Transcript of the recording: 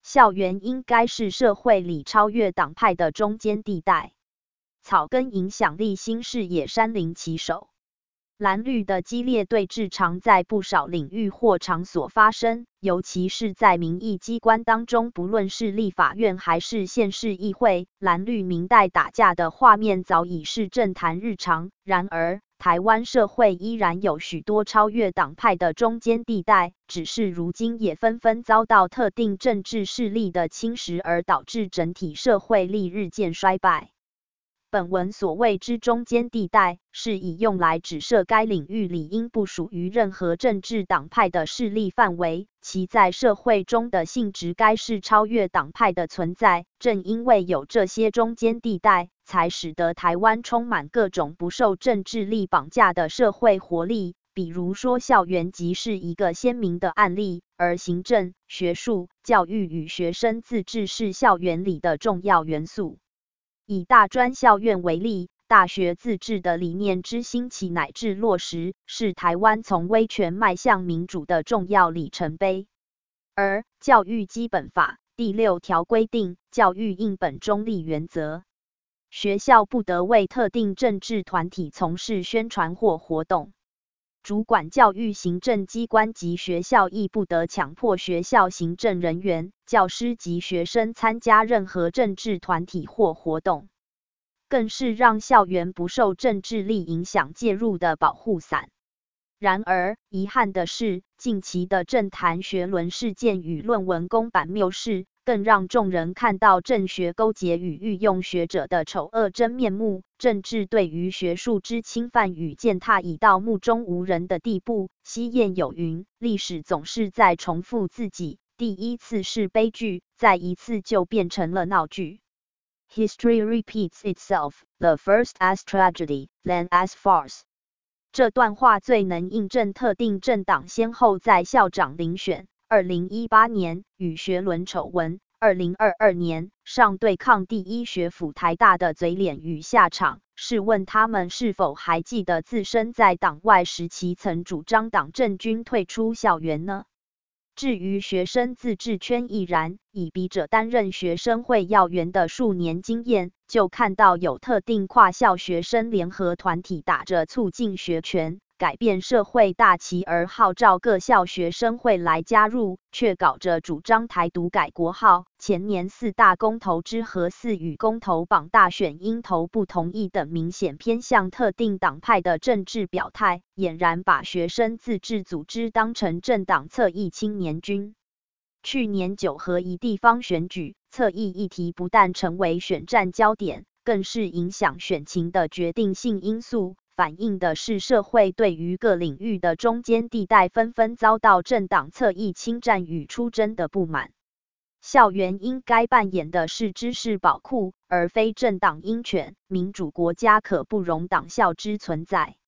校园应该是社会里超越党派的中间地带，草根影响力新视野山林其手。蓝绿的激烈对峙常在不少领域或场所发生，尤其是在民意机关当中，不论是立法院还是县市议会，蓝绿明代打架的画面早已是政坛日常。然而，台湾社会依然有许多超越党派的中间地带，只是如今也纷纷遭到特定政治势力的侵蚀，而导致整体社会力日渐衰败。本文所谓之中间地带，是以用来指涉该领域理应不属于任何政治党派的势力范围，其在社会中的性质该是超越党派的存在。正因为有这些中间地带，才使得台湾充满各种不受政治力绑架的社会活力。比如说，校园即是一个鲜明的案例，而行政、学术、教育与学生自治是校园里的重要元素。以大专校院为例，大学自治的理念之兴起乃至落实，是台湾从威权迈向民主的重要里程碑。而教育基本法第6条规定，教育应本中立原则，学校不得为特定政治团体从事宣传或活动。主管教育行政机关及学校亦不得强迫学校行政人员、教师及学生参加任何政治团体或活动，更是让校园不受政治力影响介入的保护伞。然而，遗憾的是，近期的政坛学伦事件与论文公版谬视，更让众人看到政学勾结与御用学者的丑恶真面目。政治对于学术之侵犯与践踏已到目中无人的地步。西谚有云：历史总是在重复自己，第一次是悲剧，再一次就变成了闹剧。History repeats itself, the first as tragedy, then as farce. 这段话最能印证特定政党先后在校长遴选2018年与学伦丑闻2022年上对抗第一学府台大的嘴脸与下场。试问他们是否还记得自身在党外时期曾主张党政军退出校园呢？至于学生自治圈亦然，以笔者担任学生会要员的数年经验，就看到有特定跨校学生联合团体打着促进学权、改变社会大旗而号召各校学生会来加入，却搞着主张台独改国号。前年4大公投之核4与公投榜大选应投不同意等明显偏向特定党派的政治表态，俨然把学生自治组织当成政党侧翼青年军。去年9合1地方选举，侧翼议题不但成为选战焦点，更是影响选情的决定性因素，反映的是社会对于各领域的中间地带纷纷遭到政党侧翼侵占与出征的不满。校园应该扮演的是知识宝库，而非政党鹰犬。民主国家可不容党校之存在。